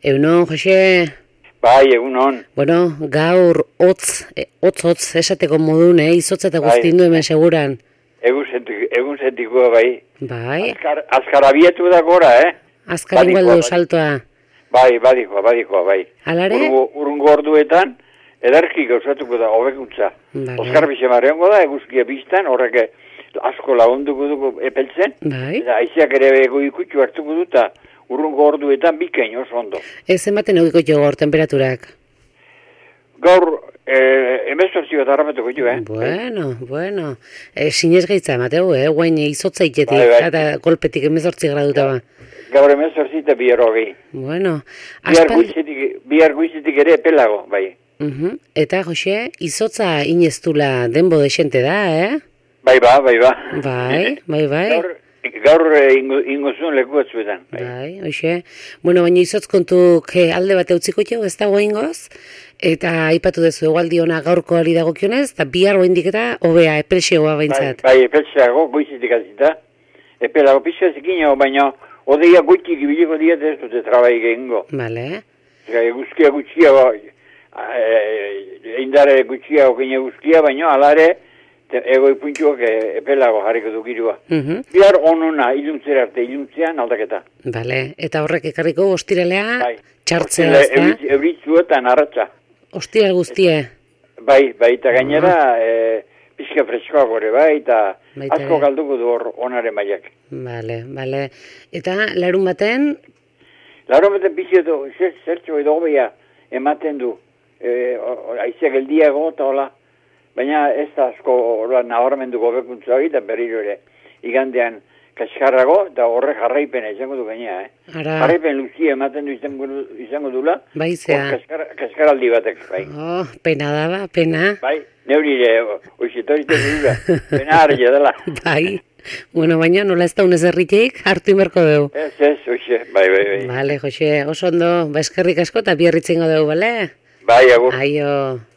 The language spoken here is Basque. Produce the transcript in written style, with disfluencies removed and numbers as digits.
Egunon, Jose. Bai, egunon. Bueno, gaur hotz esateko modun, izotza eta guztin du hemen seguran. Egun zetikoa, bai. Bai. Azkar abietu da gora, Azkar ingualdu saltoa. Bai, badikoa, bai. Alare? Urrungo orduetan, edarki gauzatuko da, hobekuntza. Vale. Oskar bizemarreongo da, eguzkia biztan, horrek asko lagunduko dugu epeltzen. Bai. Eta aizeak ere ego ikutxu hartuko duta, urrungo orduetan bikain oso ondo. Ez ematen eukiko jo gaur temperaturak? Gaur, emezortzi bat arrametuko jo, Bueno. Sinez gaitza emateu, guain izotza iketik, Bai. eta kolpetik 18 graduta ba. Gaur emezortzi eta bihar hogei. Bueno. Bihar guizetik ere epelago, bai. Eta, Jose, izotza ineztula denbo desente da, Bai. Bai. Gaur ingo zuen leku batzuetan. Bai, hoxe. Bueno, baina izotz kontuk alde bat eutziko jo, ez dago ingoz, eta aipatu dezu egualdi ona gaurko ari dagokionez, eta bihar oindik eta hobea, epresioa baintzat. Bai, epresioago, goizitik azita. Epelago pixka zikinago, baina odeia gutxik ibiliko diat ez dute trabai gehingo. Bale. Eguzkia gutxiago, eindare gutxiago kine eguzkia, baina alare, ego ipuntxuak epelago jarriko dukirua. Bihar onuna, iluntzera arte, iluntzean aldaketa. Bale, eta horrek ekarriko ostiralea, txartzea ez da? Euritzu eta narratza. Ostiral guztie? Bai, eta gainera, pixka freskoa gore, eta asko galduko du hor onare maiak. Bale. Eta larun baten? Larun baten pixka zertxo edo hobea ematen du. Aizeak eldiago eta hola. Baina ez da asko nahoramenduko bekuntza hori, eta berriro ere igandean kaskarrago, eta horre jarraipena izango du gainea, Jarraipen luzia ematen du izango dula. Bai, zea. Kaskaraldi batek, bai. Pena daba, pena. Bai, neurire, oizetorite dura, pena harria dela. Bai, bueno, baina nola ez da unez erritik, hartu inberko dugu. Ez, oize, bai. Bale, Jose, oso ondo, eskerrik asko eta biarritzen dugu, bale? Bai, agur. Aio.